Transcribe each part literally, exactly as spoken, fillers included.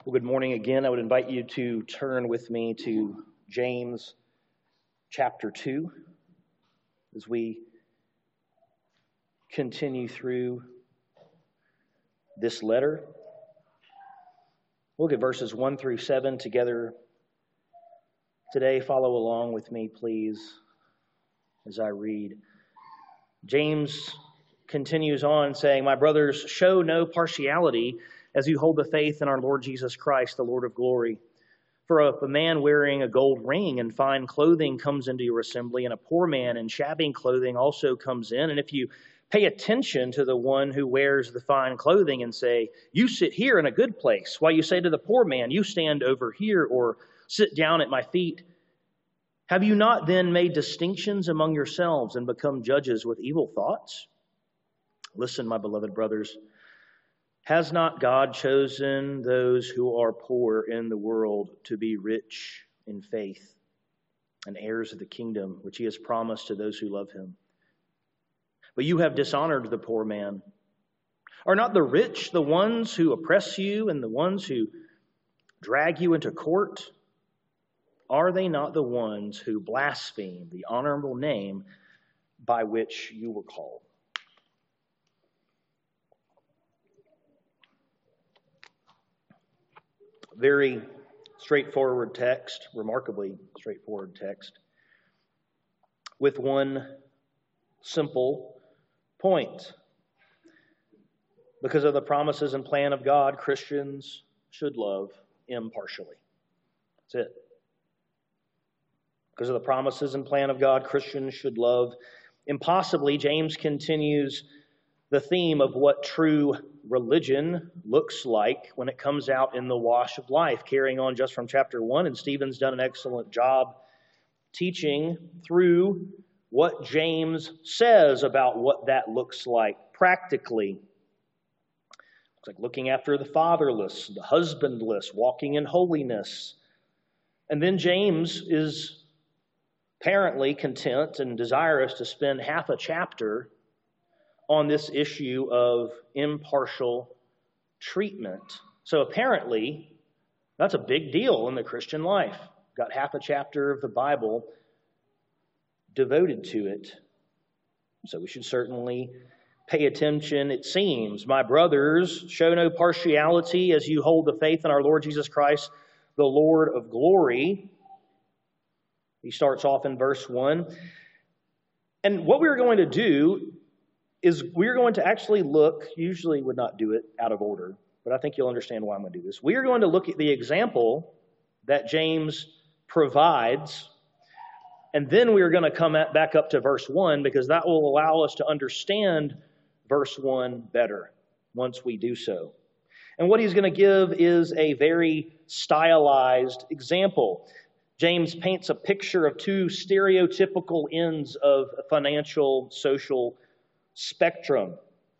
Well, good morning again. I would invite you to turn with me to James chapter two as we continue through this letter. Look at verses one through seven together today. Follow along with me, please, as I read. James continues on saying, "My brothers, show no partiality as you hold the faith in our Lord Jesus Christ, the Lord of glory. For if a man wearing a gold ring and fine clothing comes into your assembly, and a poor man in shabby clothing also comes in, and if you pay attention to the one who wears the fine clothing and say, 'You sit here in a good place,' while you say to the poor man, 'You stand over here,' or 'Sit down at my feet,' have you not then made distinctions among yourselves and become judges with evil thoughts? Listen, my beloved brothers, has not God chosen those who are poor in the world to be rich in faith and heirs of the kingdom which he has promised to those who love him? But you have dishonored the poor man. Are not the rich the ones who oppress you and the ones who drag you into court? Are they not the ones who blaspheme the honorable name by which you were called?" Very straightforward text, remarkably straightforward text, with one simple point. Because of the promises and plan of God, Christians should love impartially. That's it. Because of the promises and plan of God, Christians should love impossibly. James continues the theme of what true religion looks like when it comes out in the wash of life, carrying on just from chapter one. And Stephen's done an excellent job teaching through what James says about what that looks like practically. It's like looking after the fatherless, the husbandless, walking in holiness. And then James is apparently content and desirous to spend half a chapter on this issue of impartial treatment. So apparently, that's a big deal in the Christian life. Got half a chapter of the Bible devoted to it. So we should certainly pay attention, it seems. "My brothers, show no partiality as you hold the faith in our Lord Jesus Christ, the Lord of glory." He starts off in verse one. And what we're going to do is we're going to actually look, usually would not do it out of order, but I think you'll understand why I'm going to do this. We are going to look at the example that James provides, and then we are going to come at, back up to verse one, because that will allow us to understand verse one better once we do so. And what he's going to give is a very stylized example. James paints a picture of two stereotypical ends of a financial, social spectrum.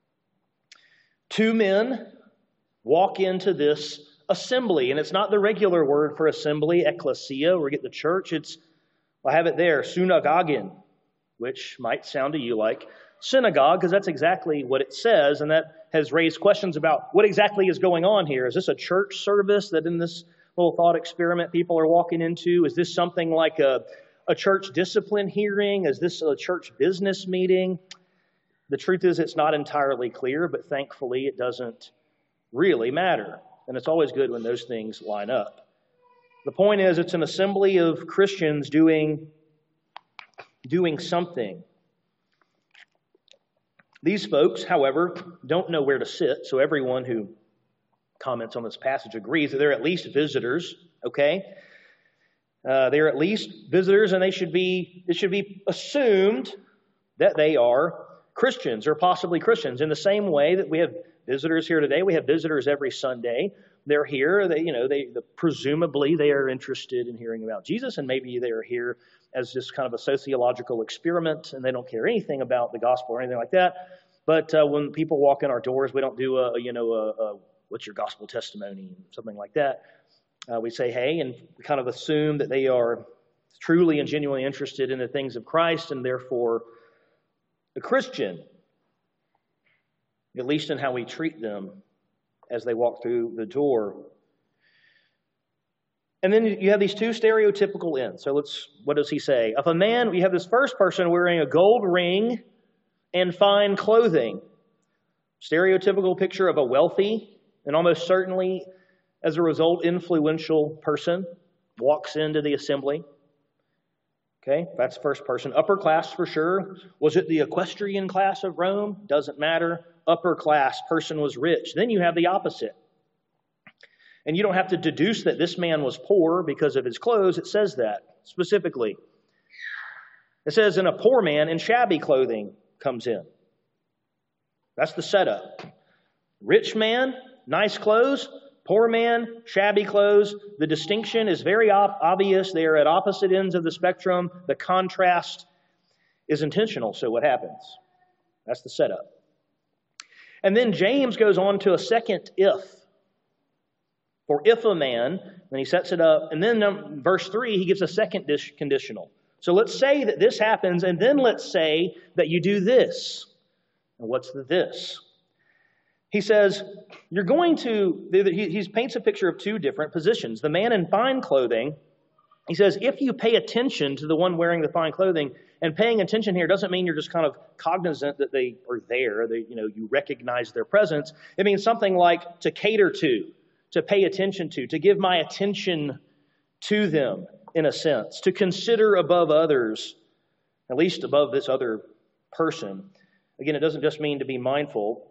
Two men walk into this assembly, and it's not the regular word for assembly, ecclesia, where we get the church. It's, I have it there, synagogen, which might sound to you like synagogue, because that's exactly what it says, and that has raised questions about what exactly is going on here. Is this a church service that in this little thought experiment people are walking into? Is this something like a, a church discipline hearing? Is this a church business meeting? The truth is it's not entirely clear, but thankfully it doesn't really matter. And it's always good when those things line up. The point is it's an assembly of Christians doing, doing something. These folks, however, don't know where to sit, so everyone who comments on this passage agrees that they're at least visitors, okay? Uh, they're at least visitors, and they should be, it should be assumed that they are Christians, or possibly Christians, in the same way that we have visitors here today. We have visitors every Sunday. They're here. They, you know, they the, presumably they are interested in hearing about Jesus, and maybe they are here as just kind of a sociological experiment, and they don't care anything about the gospel or anything like that. But uh, when people walk in our doors, we don't do a, you know, a, a what's your gospel testimony, something like that. Uh, we say, hey, and we kind of assume that they are truly and genuinely interested in the things of Christ, and therefore a Christian, at least in how we treat them as they walk through the door. And then you have these two stereotypical ends. So let's, what does he say? If a man, you have this first person wearing a gold ring and fine clothing. Stereotypical picture of a wealthy and almost certainly, as a result, influential person walks into the assembly. Okay, that's first person. Upper class for sure. Was it the equestrian class of Rome? Doesn't matter. Upper class person was rich. Then you have the opposite. And you don't have to deduce that this man was poor because of his clothes. It says that specifically. It says, and a poor man in shabby clothing comes in. That's the setup. Rich man, nice clothes. Poor man, shabby clothes. The distinction is very op- obvious. They are at opposite ends of the spectrum. The contrast is intentional. So what happens? That's the setup. And then James goes on to a second if. For if a man, then he sets it up. And then um, verse three, he gives a second dish conditional. So let's say that this happens, and then let's say that you do this. And what's the this? He says, you're going to, he, he paints a picture of two different positions. The man in fine clothing, he says, if you pay attention to the one wearing the fine clothing, and paying attention here doesn't mean you're just kind of cognizant that they are there, they, you know, you recognize their presence. It means something like to cater to, to pay attention to, to give my attention to them, in a sense, to consider above others, at least above this other person. Again, it doesn't just mean to be mindful.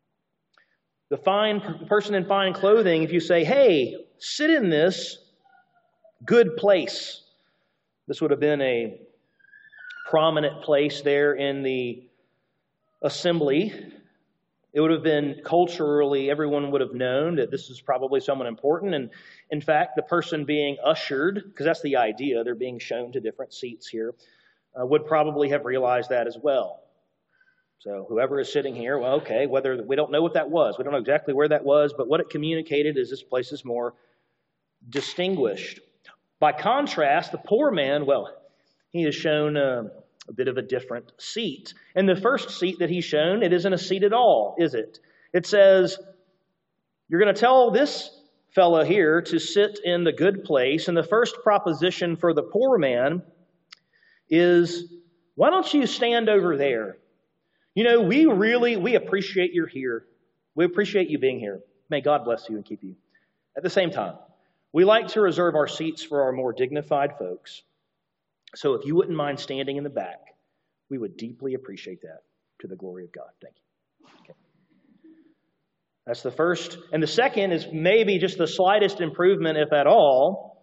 The fine person in fine clothing, if you say, hey, sit in this good place. This would have been a prominent place there in the assembly. It would have been culturally, everyone would have known that this is probably someone important. And in fact, the person being ushered, because that's the idea, they're being shown to different seats here, uh, would probably have realized that as well. So whoever is sitting here, well, okay, whether we don't know what that was. We don't know exactly where that was, but what it communicated is this place is more distinguished. By contrast, the poor man, well, he is shown uh, a bit of a different seat. And the first seat that he's shown, it isn't a seat at all, is it? It says, you're going to tell this fella here to sit in the good place. And the first proposition for the poor man is, why don't you stand over there? You know, we really, we appreciate you're here. We appreciate you being here. May God bless you and keep you. At the same time, we like to reserve our seats for our more dignified folks. So if you wouldn't mind standing in the back, we would deeply appreciate that to the glory of God. Thank you. Okay. That's the first. And the second is maybe just the slightest improvement, if at all.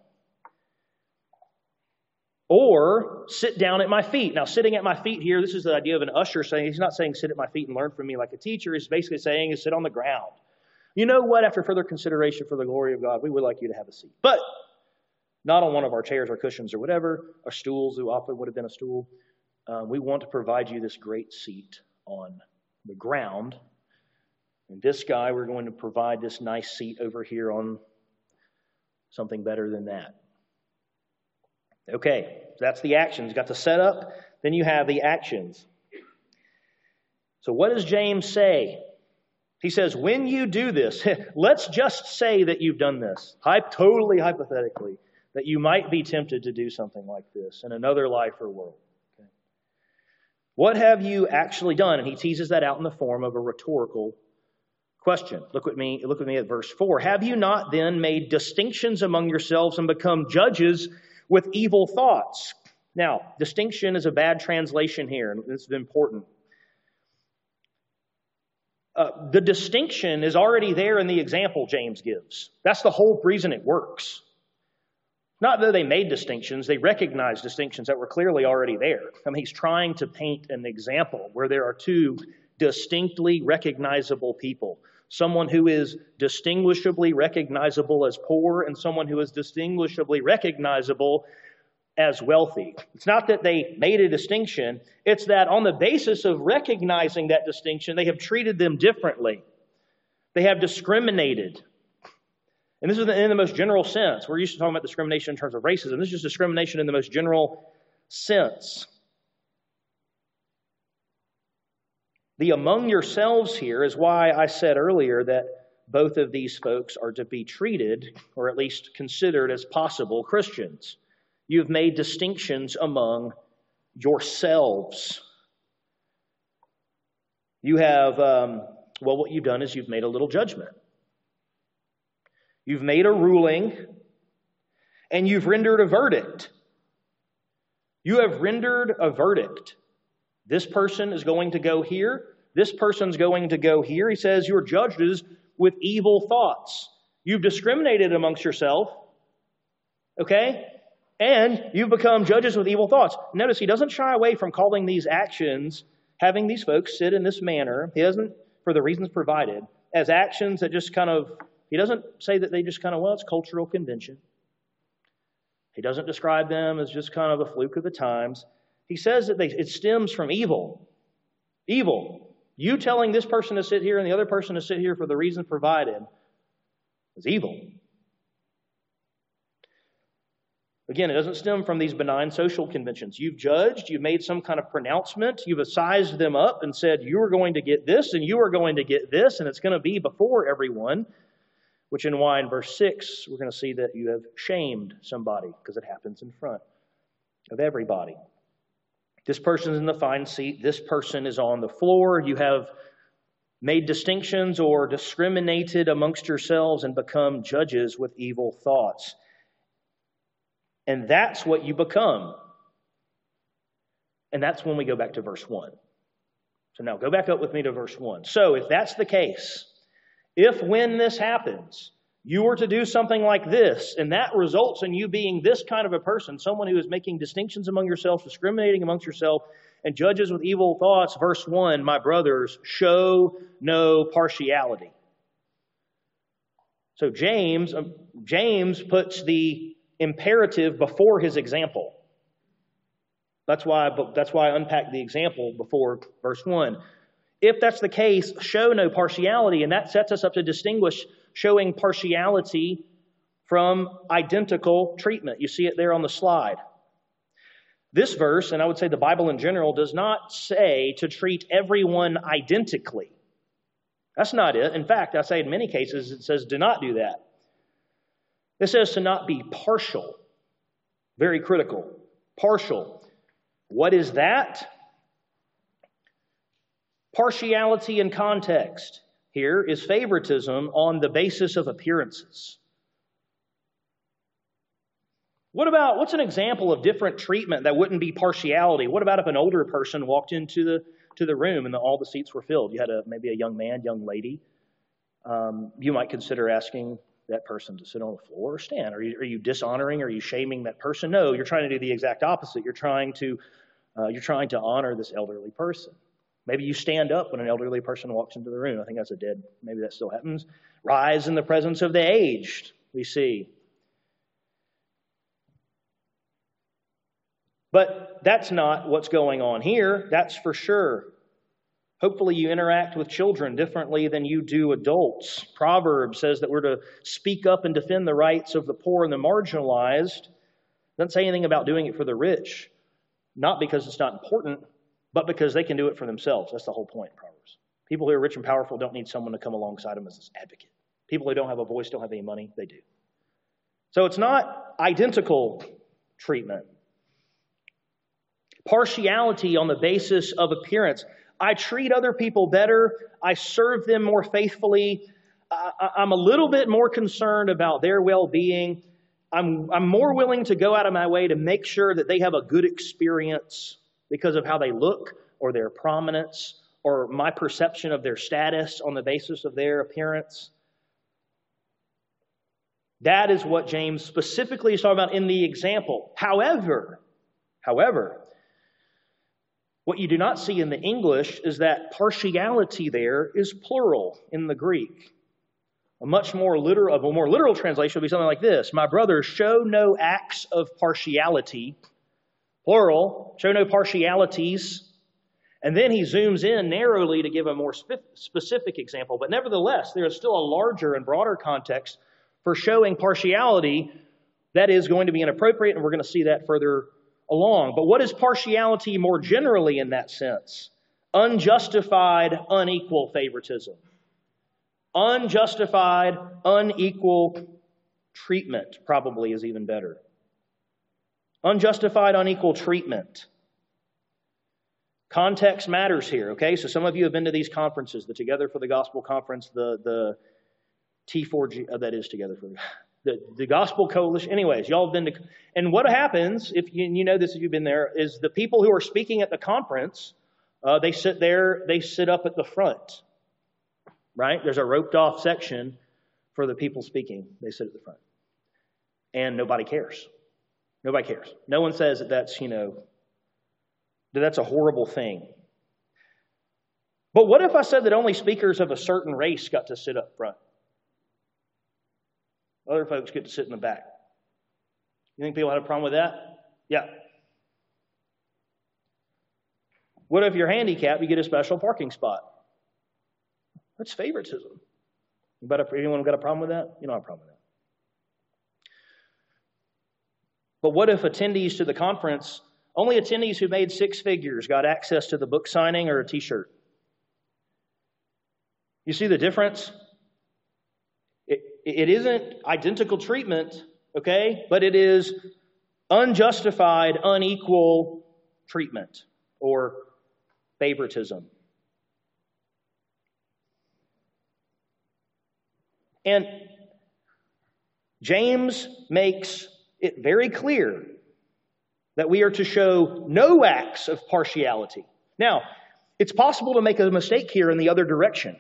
Or sit down at my feet. Now, sitting at my feet here, this is the idea of an usher saying, he's not saying sit at my feet and learn from me like a teacher. He's basically saying is sit on the ground. You know what? After further consideration for the glory of God, we would like you to have a seat. But not on one of our chairs or cushions or whatever, or stools, who often would have been a stool. Um, we want to provide you this great seat on the ground. And this guy, we're going to provide this nice seat over here on something better than that. Okay, that's the actions. Got the setup, then you have the actions. So what does James say? He says, when you do this, let's just say that you've done this, totally hypothetically, that you might be tempted to do something like this in another life or world. Okay. What have you actually done? And he teases that out in the form of a rhetorical question. Look with me, look with me at verse four. Have you not then made distinctions among yourselves and become judges with evil thoughts? Now, distinction is a bad translation here, and this is important. Uh, the distinction is already there in the example James gives. That's the whole reason it works. Not that they made distinctions, they recognized distinctions that were clearly already there. I mean, he's trying to paint an example where there are two distinctly recognizable people. Someone who is distinguishably recognizable as poor and someone who is distinguishably recognizable as wealthy. It's not that they made a distinction. It's that on the basis of recognizing that distinction, they have treated them differently. They have discriminated. And this is in the most general sense. We're used to talking about discrimination in terms of racism. This is just discrimination in the most general sense. The among yourselves here is why I said earlier that both of these folks are to be treated, or at least considered as possible Christians. You've made distinctions among yourselves. You have, um, well, what you've done is you've made a little judgment. You've made a ruling, and you've rendered a verdict. You have rendered a verdict. This person is going to go here. This person's going to go here. He says you're judges with evil thoughts. You've discriminated amongst yourself, okay? And you've become judges with evil thoughts. Notice he doesn't shy away from calling these actions, having these folks sit in this manner. He doesn't, for the reasons provided, as actions that just kind of, he doesn't say that they just kind of, well, it's cultural convention. He doesn't describe them as just kind of a fluke of the times. He says that they, it stems from evil. Evil. You telling this person to sit here and the other person to sit here for the reasons provided is evil. Again, it doesn't stem from these benign social conventions. You've judged, you've made some kind of pronouncement, you've sized them up and said, you are going to get this and you are going to get this, and it's going to be before everyone, which in why in verse six, we're going to see that you have shamed somebody because it happens in front of everybody. This person's in the fine seat, this person is on the floor. You have made distinctions or discriminated amongst yourselves and become judges with evil thoughts. And that's what you become. And that's when we go back to verse one. So now go back up with me to verse one. So if that's the case, if when this happens, you were to do something like this, and that results in you being this kind of a person, someone who is making distinctions among yourselves, discriminating amongst yourself, and judges with evil thoughts, verse one, my brothers, show no partiality. So James, James puts the imperative before his example. That's why, that's why I unpacked the example before verse one. If that's the case, show no partiality, and that sets us up to distinguish showing partiality from identical treatment. You see it there on the slide. This verse, and I would say the Bible in general, does not say to treat everyone identically. That's not it. In fact, I say in many cases it says do not do that. It says to not be partial. Very critical. Partial. What is that? Partiality in context here is favoritism on the basis of appearances. What about, what's an example of different treatment that wouldn't be partiality? What about if an older person walked into the to the room and the, all the seats were filled? You had a maybe a young man, young lady. Um, you might consider asking that person to sit on the floor or stand. Are you, are you dishonoring? Are you shaming that person? No, you're trying to do the exact opposite. You're trying to uh, you're trying to honor this elderly person. Maybe you stand up when an elderly person walks into the room. I think that's a dead, maybe that still happens. Rise in the presence of the aged, we see. But that's not what's going on here, that's for sure. Hopefully you interact with children differently than you do adults. Proverbs says that we're to speak up and defend the rights of the poor and the marginalized. It doesn't say anything about doing it for the rich, not because it's not important, but because they can do it for themselves. That's the whole point in Proverbs. People who are rich and powerful don't need someone to come alongside them as an advocate. People who don't have a voice, don't have any money, they do. So it's not identical treatment. Partiality on the basis of appearance. I treat other people better. I serve them more faithfully. I, I'm a little bit more concerned about their well-being. I'm, I'm more willing to go out of my way to make sure that they have a good experience because of how they look or their prominence or my perception of their status on the basis of their appearance. That is what James specifically is talking about in the example. However, however, what you do not see in the English is that partiality there is plural in the Greek. A much more literal, a more literal translation would be something like this. My brothers, show no acts of partiality. Plural, show no partialities. And then he zooms in narrowly to give a more spe- specific example. But nevertheless, there is still a larger and broader context for showing partiality that is going to be inappropriate, and we're going to see that further along. But what is partiality more generally in that sense? Unjustified, unequal favoritism. Unjustified, unequal treatment probably is even better. Unjustified, unequal treatment. Context matters here, okay? So some of you have been to these conferences, the Together for the Gospel Conference, the, the T four G, oh, that is Together for the The, the Gospel Coalition. Anyways, y'all have been to... And what happens, if you, you know this if you've been there, is the people who are speaking at the conference, uh, they sit there, they sit up at the front. Right? There's a roped off section for the people speaking. They sit at the front. And nobody cares. Nobody cares. No one says that that's, you know, that that's a horrible thing. But what if I said that only speakers of a certain race got to sit up front? Other folks get to sit in the back. You think people had a problem with that? Yeah. What if you're handicapped, you get a special parking spot? That's favoritism. Anyone got a problem with that? You don't have a problem with that. But what if attendees to the conference, only attendees who made six figures got access to the book signing or a t-shirt? You see the difference? It, it isn't identical treatment, okay? But it is unjustified, unequal treatment or favoritism. And James makes it very clear that we are to show no acts of partiality. Now, it's possible to make a mistake here in the other direction.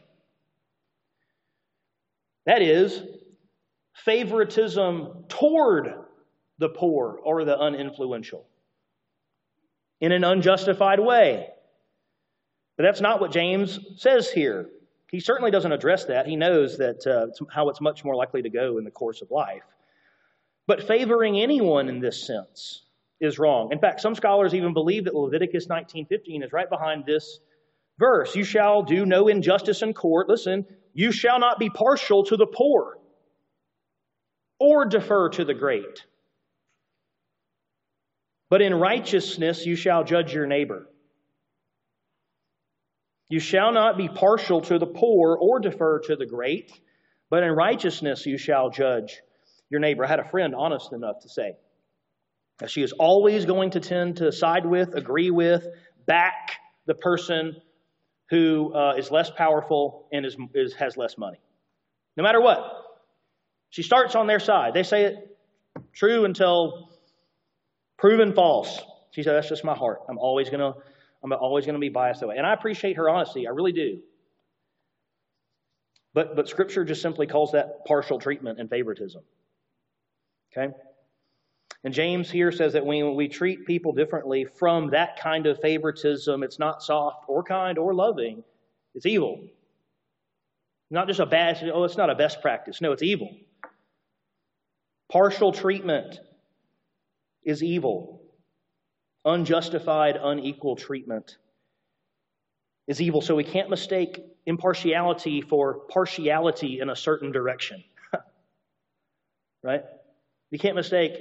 That is, favoritism toward the poor or the uninfluential in an unjustified way. But that's not what James says here. He certainly doesn't address that. He knows that uh, it's how it's much more likely to go in the course of life. But favoring anyone in this sense is wrong. In fact, some scholars even believe that Leviticus nineteen fifteen is right behind this verse. You shall do no injustice in court. Listen, you shall not be partial to the poor or defer to the great. But in righteousness you shall judge your neighbor. You shall not be partial to the poor or defer to the great, but in righteousness you shall judge your neighbor. I had a friend honest enough to say that she is always going to tend to side with, agree with, back the person who uh, is less powerful and is, is has less money. No matter what. She starts on their side. They say it true until proven false. She said, that's just my heart. I'm always going to I'm always going to be biased that way. And I appreciate her honesty. I really do. But, but Scripture just simply calls that partial treatment and favoritism. Okay? And James here says that when we treat people differently from that kind of favoritism, it's not soft or kind or loving. It's evil. Not just a bad, oh, it's not a best practice. No, it's evil. Partial treatment is evil. Unjustified, unequal treatment is evil. So we can't mistake impartiality for partiality in a certain direction. Right? You can't mistake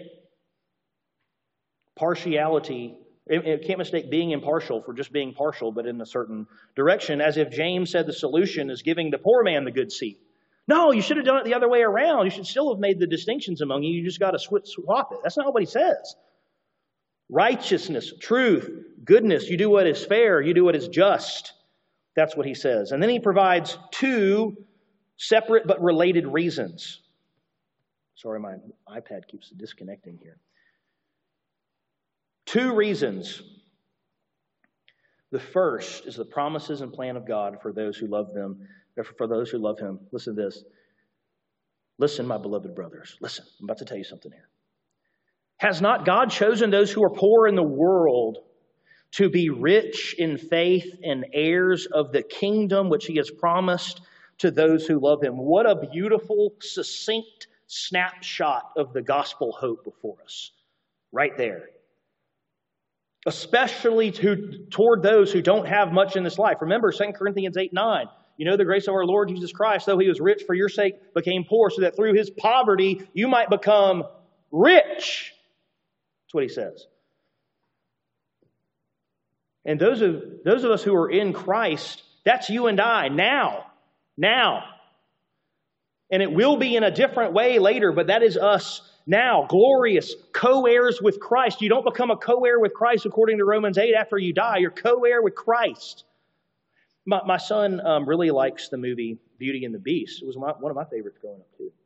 partiality, you can't mistake being impartial for just being partial, but in a certain direction, as if James said the solution is giving the poor man the good seat. No, you should have done it the other way around. You should still have made the distinctions among you. You just got to swap it. That's not what he says. Righteousness, truth, goodness. You do what is fair. You do what is just. That's what he says. And then he provides two separate but related reasons. Sorry, my iPad keeps disconnecting here. Two reasons. The first is the promises and plan of God for those who love them, for those who love him. Listen to this. Listen, my beloved brothers. Listen, I'm about to tell you something here. Has not God chosen those who are poor in the world to be rich in faith and heirs of the kingdom which he has promised to those who love him? What a beautiful, succinct snapshot of the gospel hope before us. Right there. Especially to, toward those who don't have much in this life. Remember Second Corinthians eight nine. You know the grace of our Lord Jesus Christ, though he was rich for your sake, became poor, so that through his poverty you might become rich. That's what he says. And those of, those of us who are in Christ, that's you and I now. Now. And it will be in a different way later, but that is us now, glorious, co-heirs with Christ. You don't become a co-heir with Christ according to Romans eight after you die. You're co-heir with Christ. My, my son um, really likes the movie Beauty and the Beast. It was my, one of my favorites growing up too.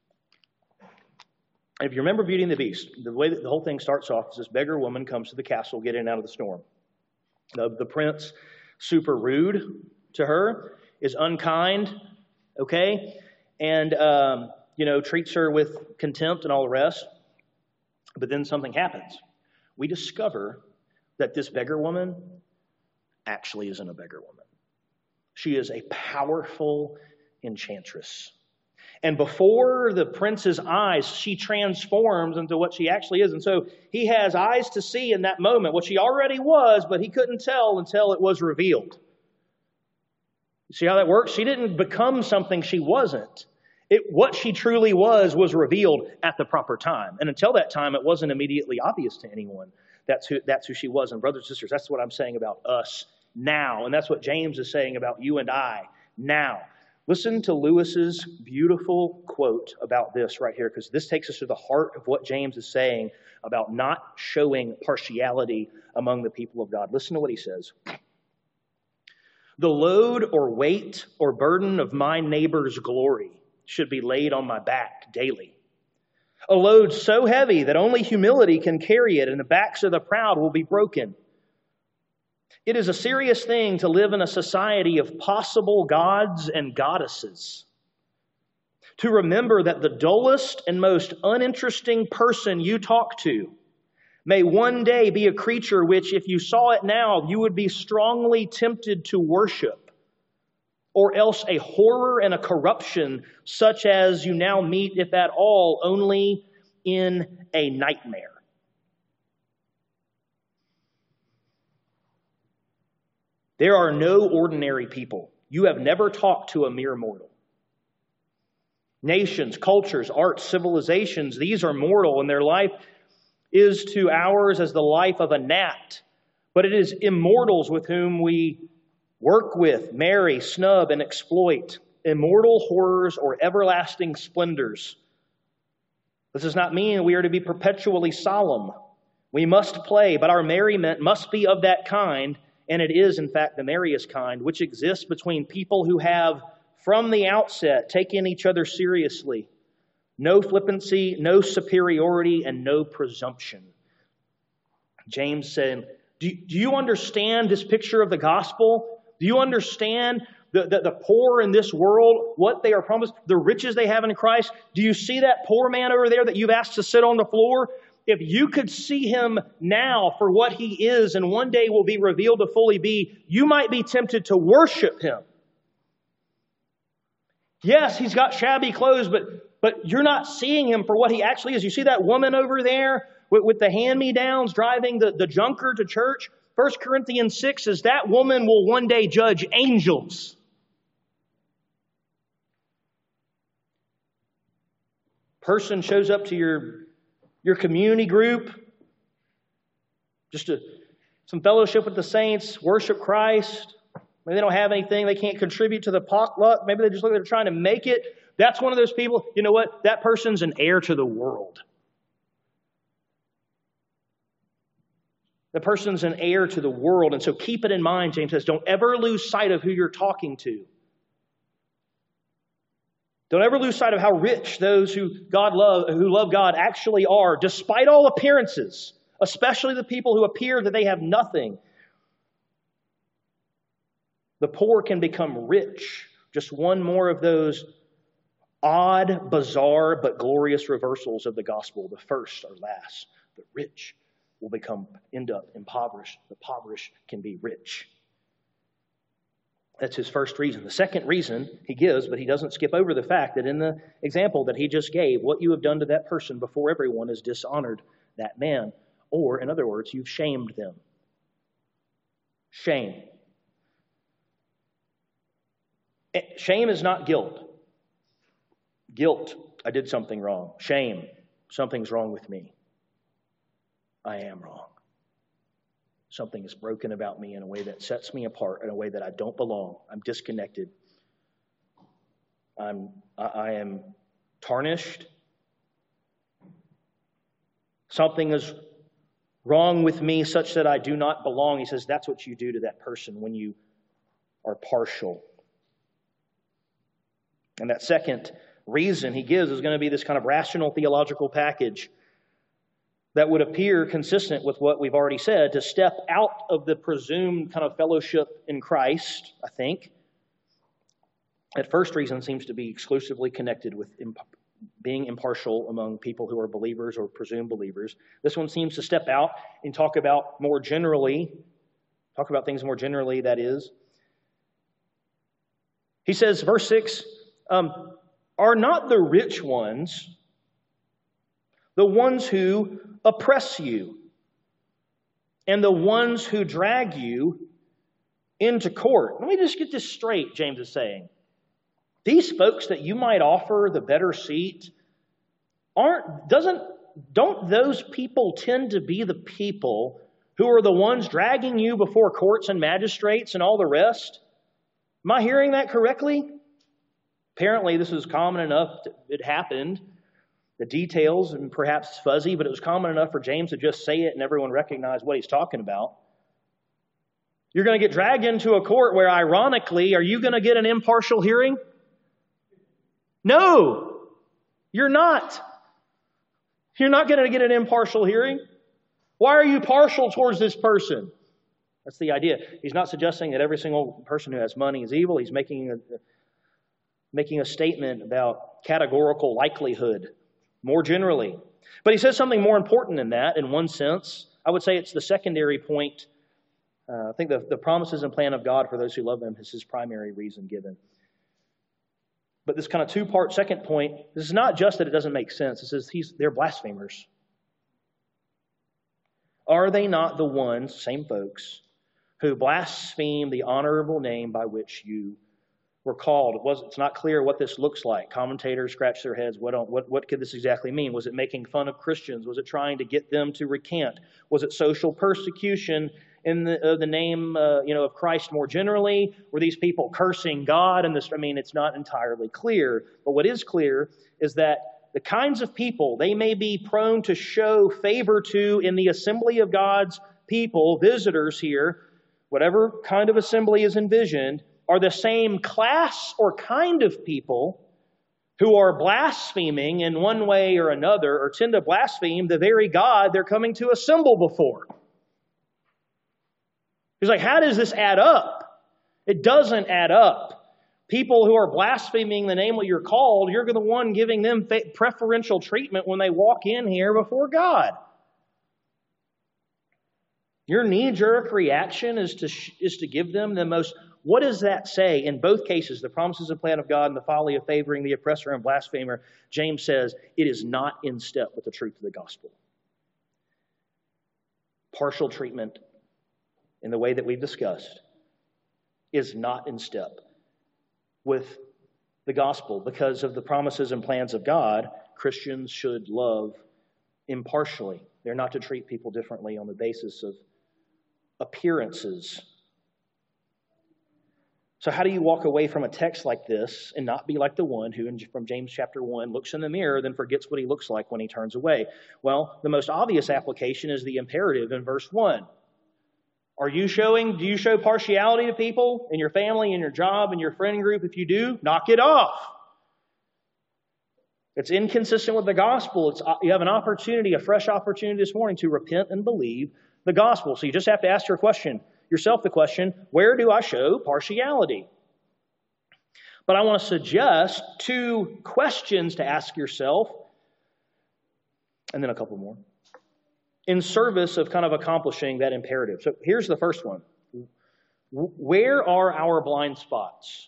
And if you remember Beauty and the Beast, the way that the whole thing starts off is this beggar woman comes to the castle getting out of the storm. The, the prince, super rude to her, is unkind, okay? And, um, you know, treats her with contempt and all the rest. But then something happens. We discover that this beggar woman actually isn't a beggar woman. She is a powerful enchantress. And before the prince's eyes, she transforms into what she actually is. And so he has eyes to see in that moment what she already was, but he couldn't tell until it was revealed. You see how that works? She didn't become something she wasn't. It, what she truly was was revealed at the proper time. And until that time, it wasn't immediately obvious to anyone. That's who, that's who she was. And brothers and sisters, that's what I'm saying about us now. And that's what James is saying about you and I now. Listen to Lewis's beautiful quote about this right here, because this takes us to the heart of what James is saying about not showing partiality among the people of God. Listen to what he says. The load or weight or burden of my neighbor's glory should be laid on my back daily. A load so heavy that only humility can carry it, and the backs of the proud will be broken. It is a serious thing to live in a society of possible gods and goddesses. To remember that the dullest and most uninteresting person you talk to may one day be a creature which, if you saw it now, you would be strongly tempted to worship. Or else a horror and a corruption such as you now meet, if at all, only in a nightmare. There are no ordinary people. You have never talked to a mere mortal. Nations, cultures, arts, civilizations, these are mortal, and their life is to ours as the life of a gnat. But it is immortals with whom we work with, marry, snub, and exploit, immortal horrors or everlasting splendors. This does not mean we are to be perpetually solemn. We must play, but our merriment must be of that kind, and it is, in fact, the merriest kind, which exists between people who have, from the outset, taken each other seriously. No flippancy, no superiority, and no presumption. James said, do, do you understand this picture of the gospel? Do you understand the, the, the poor in this world, what they are promised, the riches they have in Christ? Do you see that poor man over there that you've asked to sit on the floor? If you could see him now for what he is and one day will be revealed to fully be, you might be tempted to worship him. Yes, he's got shabby clothes, but, but you're not seeing him for what he actually is. You see that woman over there with, with the hand-me-downs driving the, the junker to church? First Corinthians six says that woman will one day judge angels. Person shows up to your, your community group, just to, some fellowship with the saints, worship Christ. Maybe they don't have anything. They can't contribute to the potluck. Maybe they just look like they're trying to make it. That's one of those people, you know what? That person's an heir to the world. The person's an heir to the world. And so keep it in mind, James says, don't ever lose sight of who you're talking to. Don't ever lose sight of how rich those who God love, who love God actually are, despite all appearances, especially the people who appear that they have nothing. The poor can become rich. Just one more of those odd, bizarre, but glorious reversals of the gospel. The first or last. The rich will become, end up impoverished. The impoverished can be rich. That's his first reason. The second reason he gives, but he doesn't skip over the fact that in the example that he just gave, what you have done to that person before everyone has dishonored that man. Or, in other words, you've shamed them. Shame. Shame is not guilt. Guilt, I did something wrong. Shame, something's wrong with me. I am wrong. Something is broken about me in a way that sets me apart, in a way that I don't belong. I'm disconnected. I'm, I, I am tarnished. Something is wrong with me such that I do not belong. He says that's what you do to that person when you are partial. And that second reason he gives is going to be this kind of rational theological package that would appear consistent with what we've already said, to step out of the presumed kind of fellowship in Christ, I think. That first reason seems to be exclusively connected with imp- being impartial among people who are believers or presumed believers. This one seems to step out and talk about more generally, talk about things more generally, that is. He says, verse six, um, are not the rich ones the ones who oppress you and the ones who drag you into court? Let me just get this straight, James is saying. These folks that you might offer the better seat, aren't, doesn't, don't those people tend to be the people who are the ones dragging you before courts and magistrates and all the rest? Am I hearing that correctly? Apparently, this is common enough. To, it happened. The details, and perhaps fuzzy, but it was common enough for James to just say it and everyone recognized what he's talking about. You're going to get dragged into a court where, ironically, are you going to get an impartial hearing? No, you're not. You're not going to get an impartial hearing. Why are you partial towards this person? That's the idea. He's not suggesting that every single person who has money is evil. He's making a, making a statement about categorical likelihood, more generally. But he says something more important than that, in one sense. I would say it's the secondary point. Uh, I think the, the promises and plan of God for those who love Him is His primary reason given. But this kind of two-part second point, this is not just that it doesn't make sense. It says he's, they're blasphemers. Are they not the ones, same folks, who blaspheme the honorable name by which you were called? It was, it's not clear what this looks like. Commentators scratch their heads. What, what, what could this exactly mean? Was it making fun of Christians? Was it trying to get them to recant? Was it social persecution in the, uh, the name uh, you know, of Christ more generally? Were these people cursing God? And this, I mean, it's not entirely clear. But what is clear is that the kinds of people they may be prone to show favor to in the assembly of God's people, visitors here, whatever kind of assembly is envisioned, are the same class or kind of people who are blaspheming in one way or another, or tend to blaspheme the very God they're coming to assemble before. He's like, how does this add up? It doesn't add up. People who are blaspheming the name of you're called, you're the one giving them preferential treatment when they walk in here before God. Your knee-jerk reaction is to, is to give them the most... What does that say? In both cases, the promises and plan of God and the folly of favoring the oppressor and blasphemer, James says it is not in step with the truth of the gospel. Partial treatment in the way that we've discussed is not in step with the gospel. Because of the promises and plans of God, Christians should love impartially. They're not to treat people differently on the basis of appearances. So how do you walk away from a text like this and not be like the one who, from James chapter one, looks in the mirror, then forgets what he looks like when he turns away? Well, the most obvious application is the imperative in verse one. Are you showing, do you show partiality to people in your family, in your job, in your friend group? If you do, knock it off. It's inconsistent with the gospel. It's, you have an opportunity, a fresh opportunity this morning to repent and believe the gospel. So you just have to ask your question, yourself the question, where do I show partiality? But I want to suggest two questions to ask yourself, and then a couple more, in service of kind of accomplishing that imperative. So here's the first one. Where are our blind spots?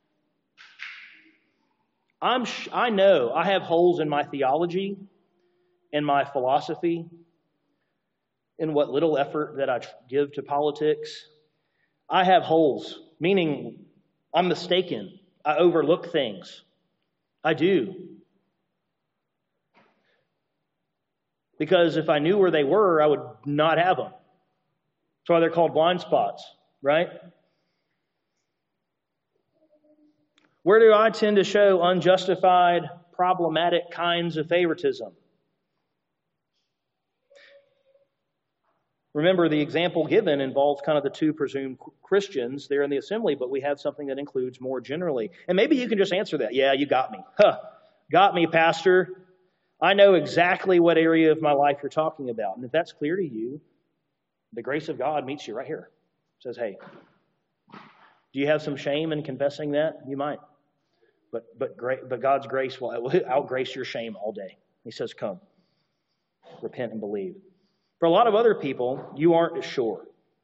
I'm sh- I know I have holes in my theology, in my philosophy, in what little effort that I give to politics. I have holes, meaning I'm mistaken. I overlook things. I do. Because if I knew where they were, I would not have them. That's why they're called blind spots, right? Where do I tend to show unjustified, problematic kinds of favoritism? Remember, the example given involves kind of the two presumed Christians there in the assembly, but we have something that includes more generally. And maybe you can just answer that. Yeah, you got me. Huh. Got me, Pastor. I know exactly what area of my life you're talking about. And if that's clear to you, the grace of God meets you right here. It says, hey, do you have some shame in confessing that? You might. But but great, but God's grace will outgrace your shame all day. He says, come, repent and believe. For a lot of other people, you aren't as sure.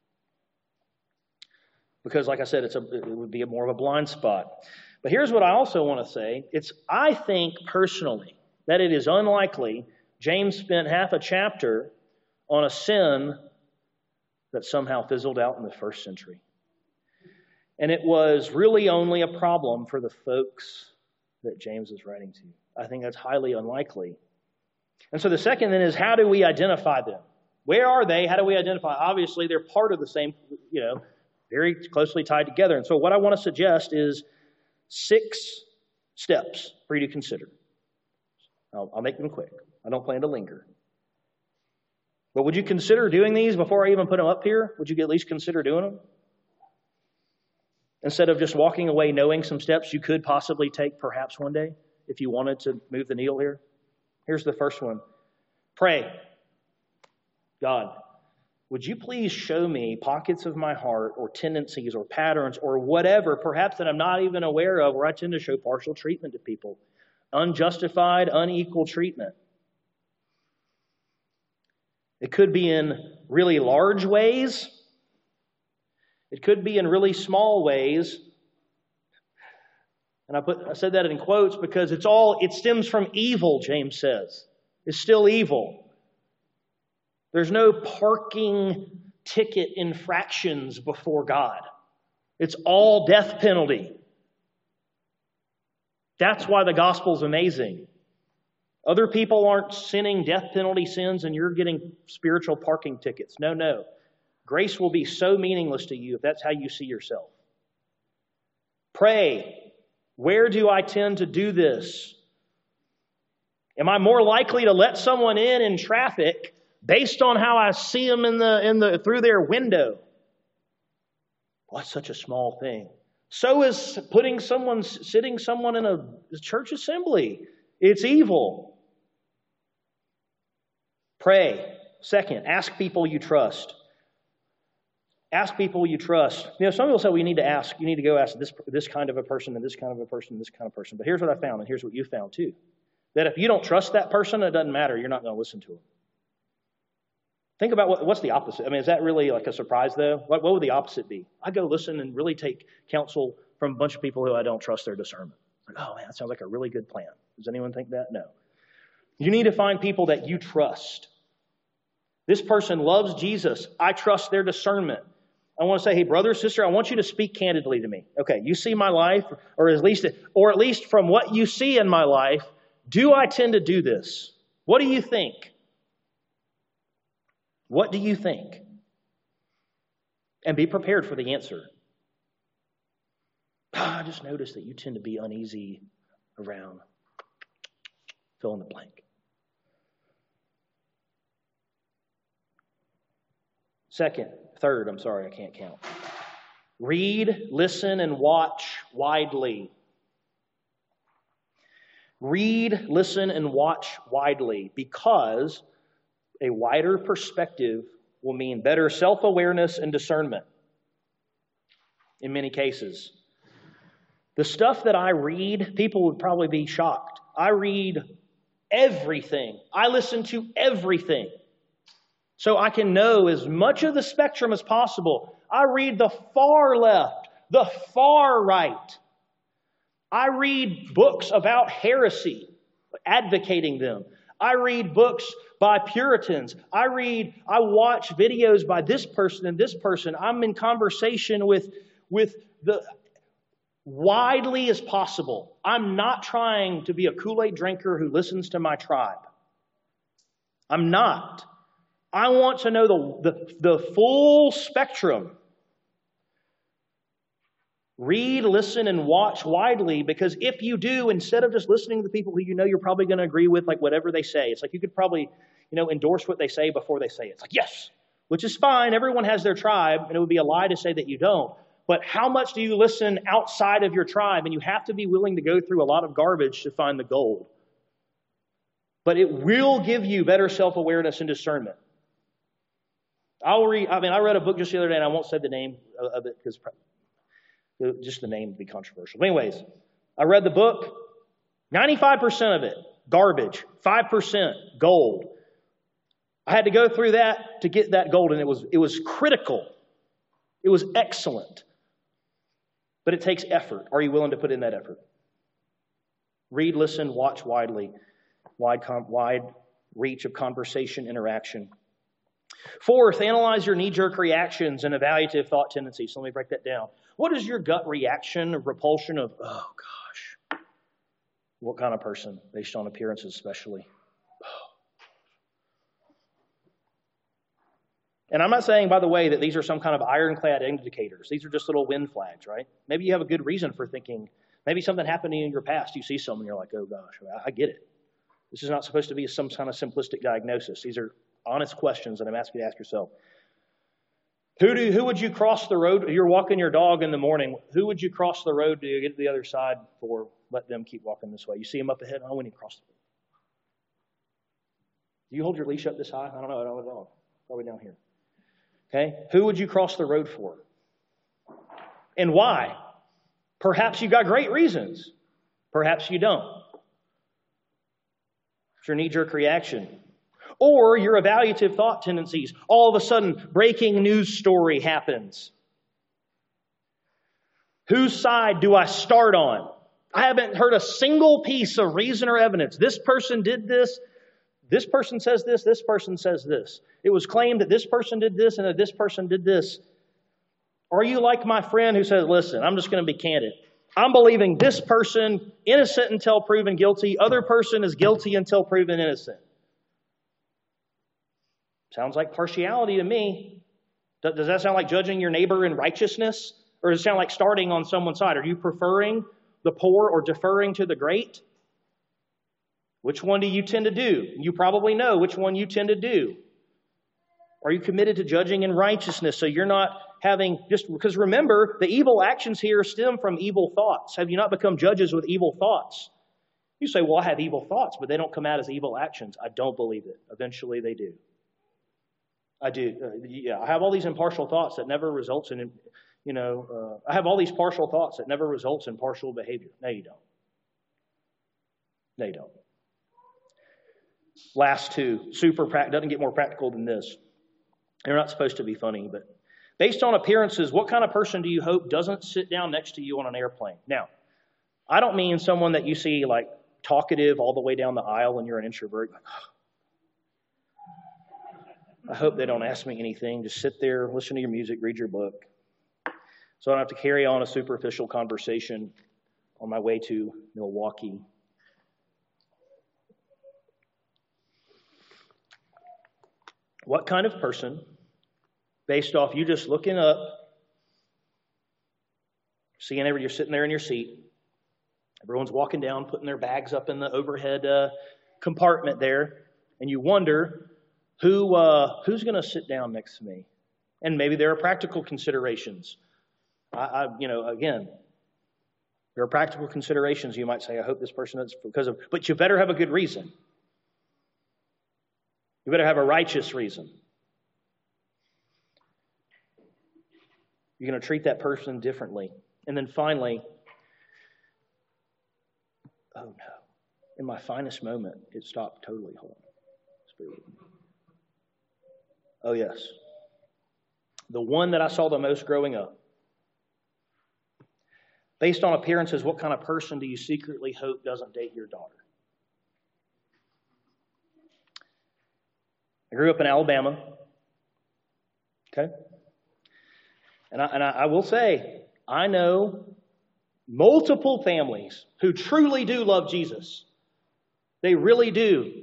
Because like I said, it's a, it would be a more of a blind spot. But here's what I also want to say. It's, I think personally, that it is unlikely James spent half a chapter on a sin that somehow fizzled out in the first century. And it was really only a problem for the folks that James is writing to. I think that's highly unlikely. And so the second then is, how do we identify them? Where are they? How do we identify? Obviously, they're part of the same, you know, very closely tied together. And so what I want to suggest is six steps for you to consider. I'll, I'll make them quick. I don't plan to linger. But would you consider doing these before I even put them up here? Would you at least consider doing them? Instead of just walking away knowing some steps you could possibly take perhaps one day if you wanted to move the needle here. Here's the first one. Pray. God, would you please show me pockets of my heart or tendencies or patterns or whatever, perhaps that I'm not even aware of, where I tend to show partial treatment to people. Unjustified, unequal treatment. It could be in really large ways. It could be in really small ways. And I put I said that in quotes because it's all it stems from evil, James says. It's still evil. There's no parking ticket infractions before God. It's all death penalty. That's why the gospel's amazing. Other people aren't sinning death penalty sins and you're getting spiritual parking tickets. No, no. Grace will be so meaningless to you if that's how you see yourself. Pray. Where do I tend to do this? Am I more likely to let someone in in traffic based on how I see them in the in the through their window? Well, that's such a small thing. So is putting someone sitting someone in a church assembly. It's evil. Pray. Second, ask people you trust. Ask people you trust. You know, some people say, well, you need to ask. You need to go ask this this kind of a person and this kind of a person and this kind of person. But here's what I found, and here's what you found too. That if you don't trust that person, it doesn't matter. You're not going to listen to them. Think about what, what's the opposite. I mean, is that really like a surprise, though? What, what would the opposite be? I go listen and really take counsel from a bunch of people who I don't trust their discernment. Like, oh, man, that sounds like a really good plan. Does anyone think that? No. You need to find people that you trust. This person loves Jesus. I trust their discernment. I want to say, hey, brother, sister, I want you to speak candidly to me. Okay, you see my life, or at least, or at least from what you see in my life, do I tend to do this? What do you think? What do you think? And be prepared for the answer. I just noticed that you tend to be uneasy around fill in the blank. Second, third, I'm sorry, I can't count. Read, listen, and watch widely. Read, listen, and watch widely, because a wider perspective will mean better self-awareness and discernment in many cases. The stuff that I read, people would probably be shocked. I read everything. I listen to everything. So I can know as much of the spectrum as possible. I read the far left, the far right. I read books about heresy, advocating them. I read books by Puritans. I read, I watch videos by this person and this person. I'm in conversation with, with the widely as possible. I'm not trying to be a Kool-Aid drinker who listens to my tribe. I'm not. I want to know the, the, the full spectrum. Read, listen, and watch widely, because if you do, instead of just listening to the people who you know you're probably going to agree with, like whatever they say, it's like you could probably, you know, endorse what they say before they say it. It's like, yes, which is fine. Everyone has their tribe, and it would be a lie to say that you don't. But how much do you listen outside of your tribe? And you have to be willing to go through a lot of garbage to find the gold. But it will give you better self-awareness and discernment. I'll read, I mean, I read a book just the other day, and I won't say the name of it because just the name would be controversial. But anyways, I read the book. ninety-five percent of it, garbage. five percent, gold. I had to go through that to get that gold, and it was, it was critical. It was excellent. But it takes effort. Are you willing to put in that effort? Read, listen, watch widely. Wide, com- wide reach of conversation, interaction. Fourth, analyze your knee-jerk reactions and evaluative thought tendencies. So let me break that down. What is your gut reaction of repulsion of, oh gosh, what kind of person, based on appearances especially? And I'm not saying, by the way, that these are some kind of ironclad indicators. These are just little wind flags, right? Maybe you have a good reason for thinking, maybe something happened in your past. You see someone, you're like, oh gosh, I get it. This is not supposed to be some kind of simplistic diagnosis. These are honest questions that I'm asking you to ask yourself. Who do who would you cross the road? You're walking your dog in the morning. Who would you cross the road to get to the other side for? Let them keep walking this way. You see them up ahead. Oh, we need to cross the road. Do you hold your leash up this high? I don't know. I don't know at all. Probably down here. Okay. Who would you cross the road for? And why? Perhaps you got great reasons. Perhaps you don't. It's your knee-jerk reaction. Or your evaluative thought tendencies. All of a sudden, breaking news story happens. Whose side do I start on? I haven't heard a single piece of reason or evidence. This person did this. This person says this. This person says this. It was claimed that this person did this and that this person did this. Are you like my friend who says, listen, I'm just going to be candid. I'm believing this person innocent until proven guilty. Other person is guilty until proven innocent. Sounds like partiality to me. Does that sound like judging your neighbor in righteousness? Or does it sound like starting on someone's side? Are you preferring the poor or deferring to the great? Which one do you tend to do? You probably know which one you tend to do. Are you committed to judging in righteousness so you're not having, just because remember, the evil actions here stem from evil thoughts. Have you not become judges with evil thoughts? You say, well, I have evil thoughts, but they don't come out as evil actions. I don't believe it. Eventually they do. I do. Uh, yeah, I have all these impartial thoughts that never results in, you know, uh, I have all these partial thoughts that never results in partial behavior. No, you don't. No, you don't. Last two, super practical, doesn't get more practical than this. They're not supposed to be funny, but based on appearances, what kind of person do you hope doesn't sit down next to you on an airplane? Now, I don't mean someone that you see like talkative all the way down the aisle and you're an introvert. Like, oh, I hope they don't ask me anything. Just sit there, listen to your music, read your book. So I don't have to carry on a superficial conversation on my way to Milwaukee. What kind of person, based off you just looking up, seeing everybody, you're sitting there in your seat, everyone's walking down, putting their bags up in the overhead uh, compartment there, and you wonder, Who uh, who's going to sit down next to me? And maybe there are practical considerations. I, I, you know, again, there are practical considerations. You might say, I hope this person is because of, but you better have a good reason. You better have a righteous reason. You're going to treat that person differently. And then finally, oh no, in my finest moment, it stopped totally. Hold on. Oh, yes. The one that I saw the most growing up. Based on appearances, what kind of person do you secretly hope doesn't date your daughter? I grew up in Alabama. Okay? And I, and I, I will say, I know multiple families who truly do love Jesus. They really do.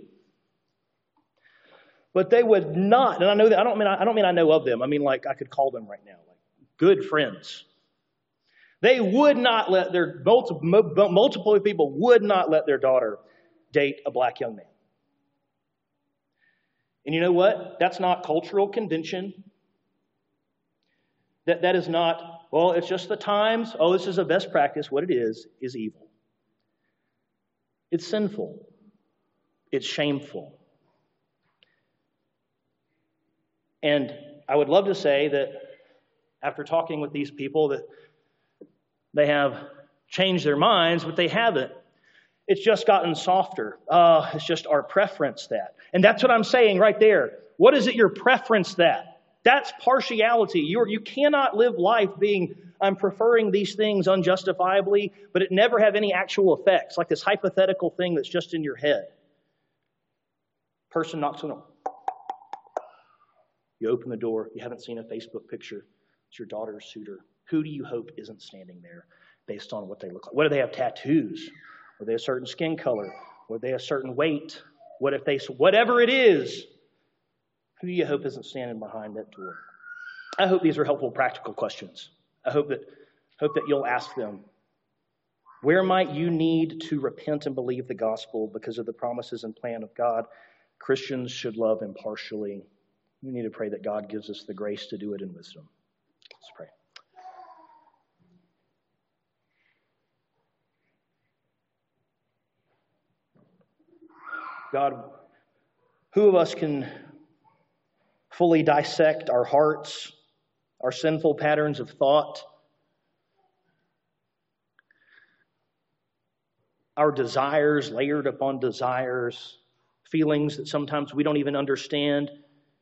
But they would not, and I know that I don't mean I don't mean I know of them. I mean like I could call them right now, like good friends. They would not let their, multiple, multiple people would not let their daughter date a black young man. And you know what? That's not cultural convention. That, that is not, well, it's just the times. Oh, this is a best practice. What it is, is evil. It's sinful. It's shameful. And I would love to say that after talking with these people that they have changed their minds, but they haven't. It's just gotten softer. Uh, it's just our preference that. And that's what I'm saying right there. What is it your preference that? That's partiality. You're, you cannot live life being, I'm preferring these things unjustifiably, but it never have any actual effects, like this hypothetical thing that's just in your head. Person knocks on the door. You open the door. You haven't seen a Facebook picture. It's your daughter's suitor. Who do you hope isn't standing there based on what they look like? What do they have tattoos? Are they a certain skin color? Are they a certain weight? What if they, whatever it is, who do you hope isn't standing behind that door? I hope these are helpful, practical questions. I hope that, hope that you'll ask them. Where might you need to repent and believe the gospel because of the promises and plan of God? Christians should love impartially. We need to pray that God gives us the grace to do it in wisdom. Let's pray. God, who of us can fully dissect our hearts, our sinful patterns of thought, our desires layered upon desires, feelings that sometimes we don't even understand?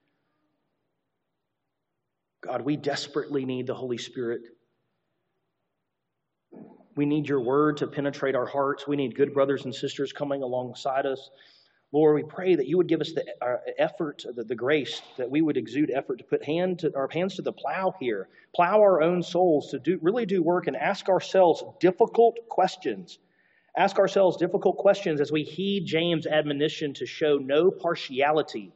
God, we desperately need the Holy Spirit. We need your word to penetrate our hearts. We need good brothers and sisters coming alongside us. Lord, we pray that you would give us the uh, effort, the, the grace, that we would exude effort to put hand to, our hands to the plow here, plow our own souls, to do really do work and ask ourselves difficult questions. Ask ourselves difficult questions as we heed James' admonition to show no partiality,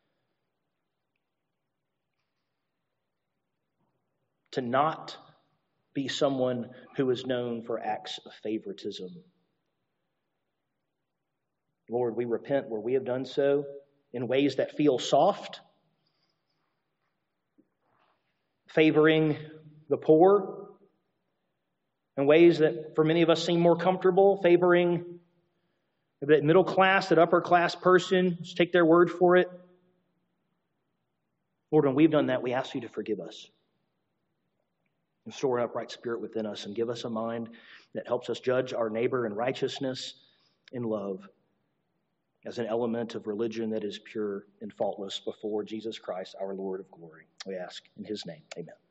to not be someone who is known for acts of favoritism. Lord, we repent where we have done so in ways that feel soft, favoring the poor, in ways that for many of us seem more comfortable, favoring that middle class, that upper class person. Just take their word for it. Lord, when we've done that, we ask you to forgive us. Restore an upright spirit within us and give us a mind that helps us judge our neighbor in righteousness and love as an element of religion that is pure and faultless before Jesus Christ, our Lord of glory. We ask in his name, amen.